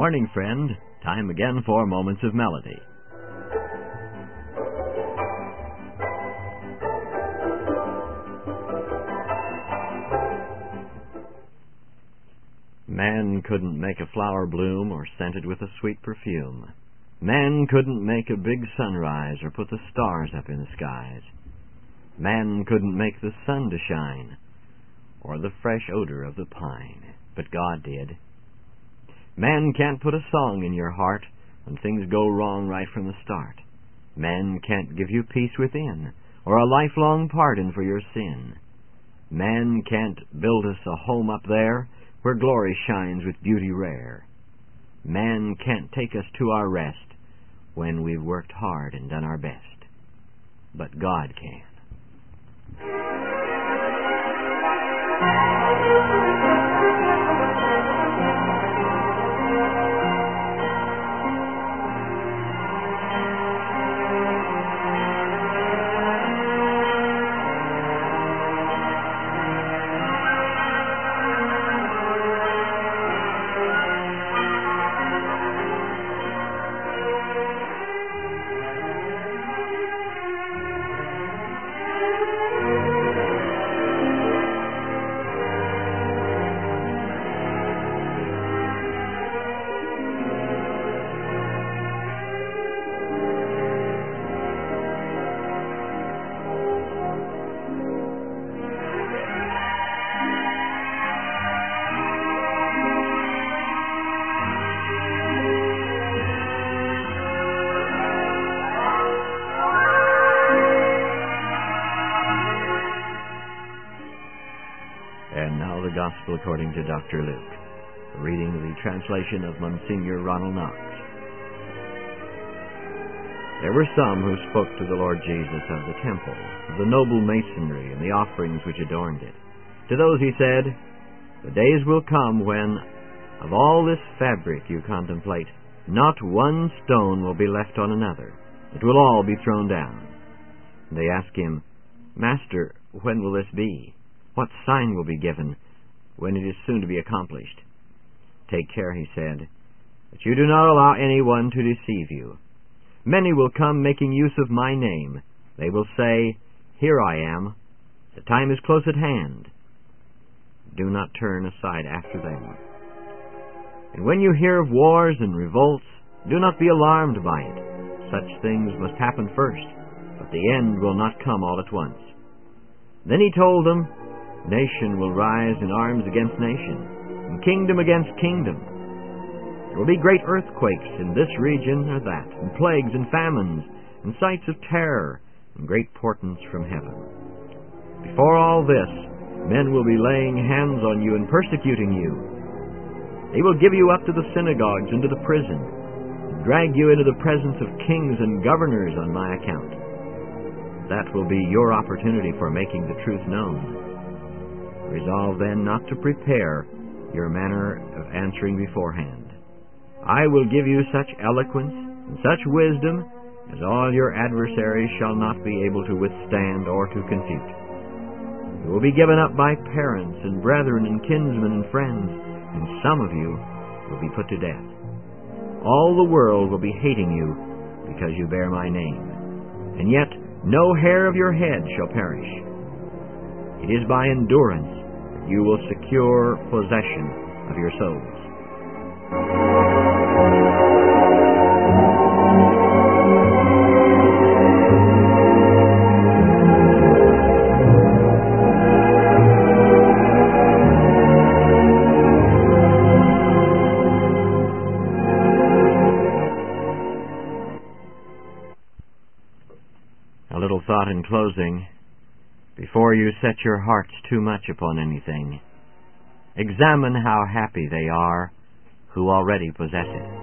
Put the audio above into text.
Morning, friend. Time again for Moments of Melody. Man couldn't make a flower bloom or scent it with a sweet perfume. Man couldn't make a big sunrise or put the stars up in the skies. Man couldn't make the sun to shine or the fresh odor of the pine, but God did. Man can't put a song in your heart when things go wrong right from the start. Man can't give you peace within or a lifelong pardon for your sin. Man can't build us a home up there where glory shines with beauty rare. Man can't take us to our rest when we've worked hard and done our best. But God can. And now the Gospel according to Dr. Luke, reading the translation of Monsignor Ronald Knox. There were some who spoke to the Lord Jesus of the temple, of the noble masonry and the offerings which adorned it. To those he said, "The days will come when, of all this fabric you contemplate, not one stone will be left on another. It will all be thrown down." And they asked him, "Master, when will this be? What sign will be given when it is soon to be accomplished?" "Take care," he said, "that you do not allow anyone to deceive you. Many will come making use of my name. They will say, 'Here I am. The time is close at hand.' Do not turn aside after them. And when you hear of wars and revolts, do not be alarmed by it. Such things must happen first, but the end will not come all at once." Then he told them, "Nation will rise in arms against nation, and kingdom against kingdom. There will be great earthquakes in this region or that, and plagues and famines, and sights of terror, and great portents from heaven. Before all this, men will be laying hands on you and persecuting you. They will give you up to the synagogues and to the prison, and drag you into the presence of kings and governors on my account. That will be your opportunity for making the truth known. Resolve then not to prepare your manner of answering beforehand. I will give you such eloquence and such wisdom as all your adversaries shall not be able to withstand or to confute. You will be given up by parents and brethren and kinsmen and friends, and some of you will be put to death. All the world will be hating you because you bear my name, and yet no hair of your head shall perish. It is by endurance that you will secure possession of your souls." A little thought in closing. Before you set your hearts too much upon anything, examine how happy they are who already possess it.